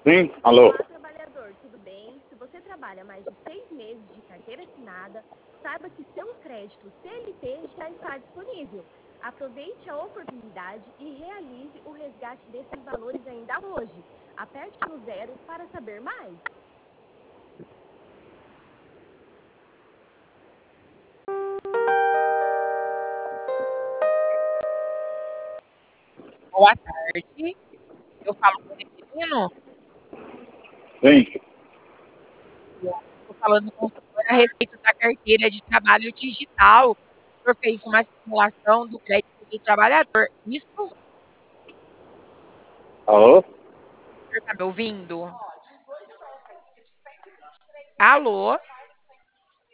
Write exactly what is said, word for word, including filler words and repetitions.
Sim, alô. Olá, trabalhador, tudo bem? Se você trabalha mais de seis meses de carteira assinada, saiba que seu crédito C L T já está disponível. Aproveite a oportunidade e realize o resgate desses valores ainda hoje. Aperte no zero para saber mais. Boa tarde. Eu falo com o Requerino. Sim. Estou falando com o senhor a respeito da carteira de trabalho digital. O senhor fez uma simulação do crédito do trabalhador. Isso? O Alô? senhor está me ouvindo? Alô?